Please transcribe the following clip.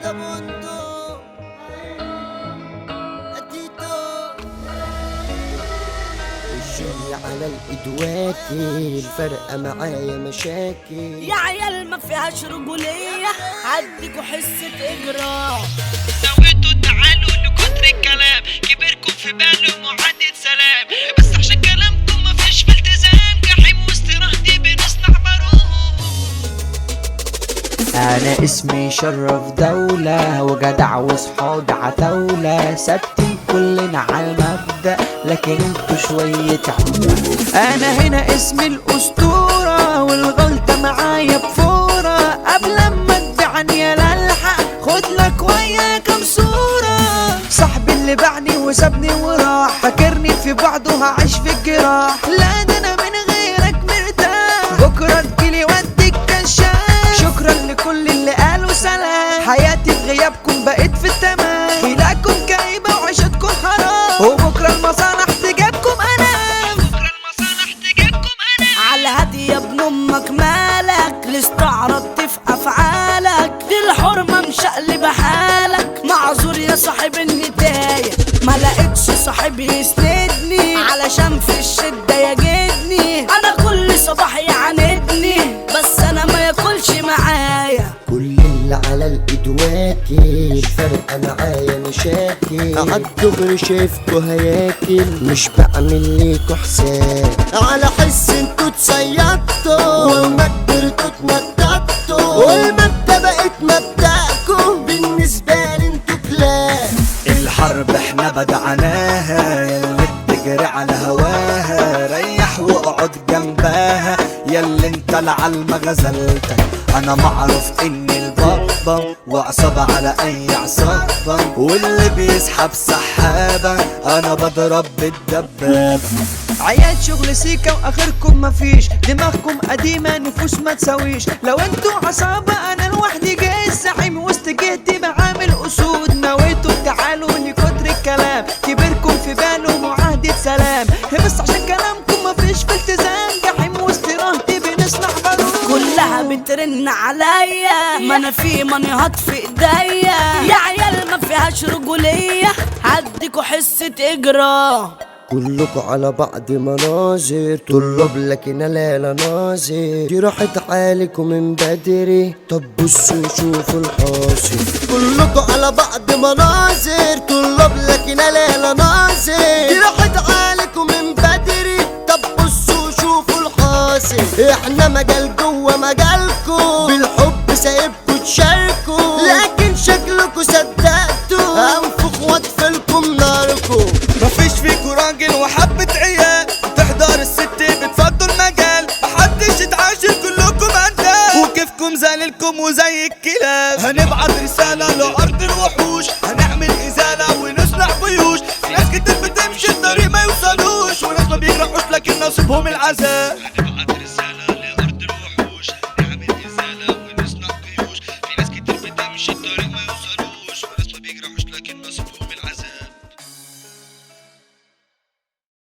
الشغل على الايد واكل، الفرقة معايا مشاكل. يا عيال ما فيهاش رجولية، عديكوا حصة اجرام. نويتوا تعالوا لكتر الكلام، كبركم في باله معادة سلام، بس عشان كلامكم مفيش في التزام، جحيم واستراحتي بنصنع بارود. انا اسمي شرف دولة وجدع وصحاب عتاولة، ثابتين كلنا على المبدأ لكن انتوا شوية عملة. انا هنا اسمي الاسطورة والغلطة معايا بفورة، قبل ما تبيعني يا للحق خد لك ويا كام صورة. صاحبي اللي باعني وسابني وراح، فاكرني في بعضه هعيش في الجراح، لا ده انا من غيرك مرتاح، بكرة تجيلي واديك كشاف. شكرا لكل اللي قالوا سلام، حياتي في غيابكم بقيت في التمام، خلاكم كئيبة وعيشتكم حرام، وبكرة المصانع تجيبكم انا. على هادي يا ابن امك مالك، لاستعرضت في افعالك، دي الحرمة مشقلبة حالك، معذور يا صاحب النداية، ما لقيتش صاحب يسندني، علشان في الشدة يجدني، انا كل صباح يعاندني، بس انا ما ياكلش معايا. كل اللي على الايد واكل، الفرقة معايا مشاكل، عالدغري شايفكوا هياكل، مش بعمل ليكوا حساب، على حس انتوا تصيدتوا وما قدرتوا تنططوا، والمبدأ بقت مبدأكم، بالنسبة لي انتوا كلاب. الحرب احنا بدعناها، ياللي بتجري على هواها ريح واقعد جنبها، ياللي انت العلمة غزلتك، انا معروف اني البابا وعصابة على اي عصابة، واللي بيسحب سحابة انا بضرب بالدبابة. عيال شغل سيكا واخركم مفيش، دماغكم قديمة نفوس ما تساويش، لو انتوا عصابة انا لوحدي جاي الزعيم، وسط جهتي بعامل اسود، نويتوا تعالوا لكتر الكلام، كبركم في باله معاهدة سلام، بس عشان كلامكم مفيش في التزام، جحيم واستراحتي بنصنع بارود. كلها بترن عليا، ما انا في منيهات في ايديا، يا عيال ما فيهاش رجولية، هديكوا حصة اجرام. كلكوا على بعض مناظر، طلاب لكن لا ناظر، دي راحت عليكم من بدري، طب بصوا شوفوا الحاصل. كلكوا على بعض مناظر، طلاب لكن لا ناظر، دي راحت عليكم من بدري، طب بصوا شوفوا الحاصل. احنا مجال جوه مجالكوا، بالحب سايبكوا تشاركوا، لكن شكلكوا صدقتوا، انفخ واطفلكم ناركوا. مفيش فيكوا راجل وحبة عيال، تحضر الست بتفضوا المجال، محدش يتعاشر كلكم اندال، وكيفكم زاللكم وزي الكلاب. هنبعت رسالة لأرض الوحوش، هنعمل إزالة ونصنع جيوش، في ناس كتير بتمشي الطريق ما يوصلوش، وناس ما بيجرحوش لكن نصيبهم العذاب.